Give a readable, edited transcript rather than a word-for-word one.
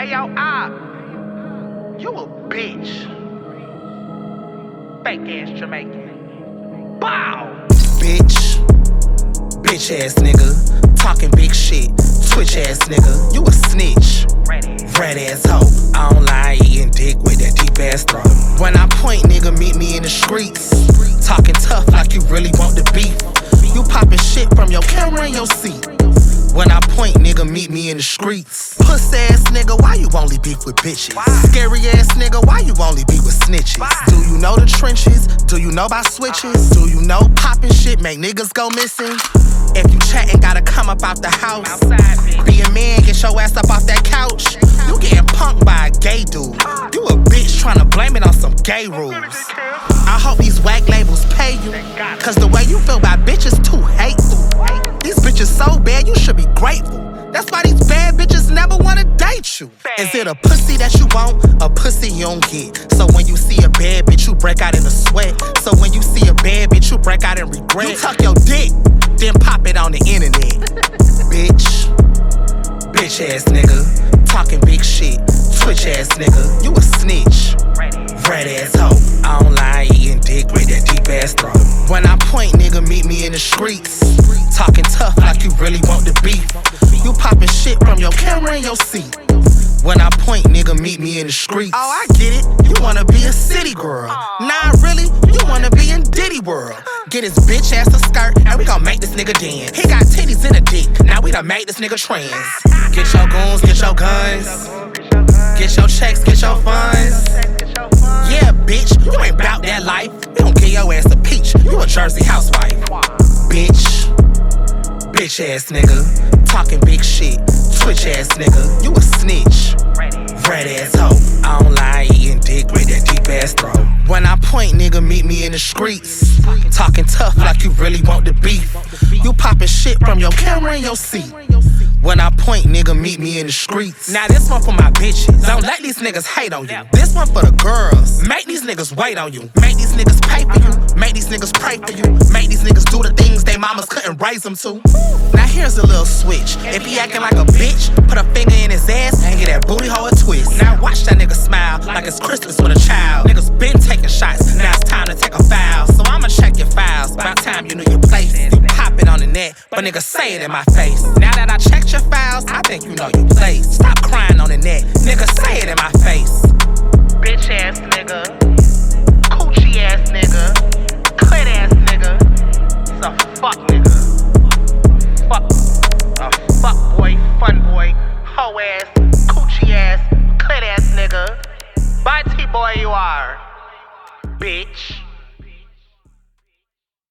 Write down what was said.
Hey yo, you a bitch. Fake ass Jamaican. Bow! Bitch ass nigga, talking big shit, twitch ass nigga, you a snitch. Red ass hoe, I don't lie, eating dick with that deep ass throat. When I point, nigga, meet me in the streets, talking tough like you really want the beef. You popping shit from your camera in your seat. When I point, nigga, meet me in the streets. Puss ass nigga, why you only beef with bitches? Scary ass nigga, why you only beef with snitches? Do you know the trenches? Do you know about switches? Do you know popping shit make niggas go missing? If you chatting, gotta come up out the house. Be a man, get your ass up off that couch. You getting punked by a gay dude. You a bitch tryna blame it on some gay rules. I hope these whack labels pay you, cause the way you feel about bitches too hateful. These bitches so bad, you should be grateful. That's why these bad bitches never wanna date you. Is it a pussy that you want, a pussy you don't get? So when you see a bad bitch, you break out in a sweat. So when you see a bad bitch, you break out in regret. You tuck your dick, then pop it on the internet. Bitch ass nigga, talking big shit, twitch ass nigga, you a snitch. Red ass hoe, I don't lie, eating dick with that deep ass throat. When I point, nigga, meet me in the streets, talking tough like you really want the beef. You popping shit from your camera in your seat. When I point, nigga, meet me in the streets. Oh, I get it, you wanna be a city girl. Nah, really, you wanna be in Diddy world. Get his bitch ass a skirt, and we gon' make this nigga dance. He got titties in a dick, now we done made this nigga trans. Get your goons, get your guns, get your checks, get your funds. Yeah, bitch, you ain't bout that life. We don't give your ass a peach, you a Jersey housewife. Bitch ass nigga, talking big shit, twitch ass nigga, you a snitch. Red ass hoe, I don't lie, eating dick with that deep ass throat. When I point, nigga, meet me in the streets, talking tough like you really want the beef. You popping shit from your camera in your seat. When I point, nigga, meet me in the streets. Now this one for my bitches, don't let these niggas hate on you. This one for the girls, make these niggas wait on you. Make these niggas pay for you, make these niggas pray for you. Make these niggas do the things they mamas couldn't raise them to. Now here's a little switch, if he acting like a bitch, put a finger in his ass and get that booty hole a twist. Now watch that nigga smile like it's Christmas with a child. Niggas been taking shots, now it's time to take a foul. So I'ma check your files, by the time you know your place. You pop it on the net, but nigga say it in my face. Now that I checked your files, I think you know your place. Stop crying on the net, nigga say it in my face. Bitch ass nigga, coochie ass nigga, clit ass nigga. It's a fuck nigga. Fuck boy, fun boy, hoe ass, coochie ass, clit ass nigga. Bye T-boy you are, bitch.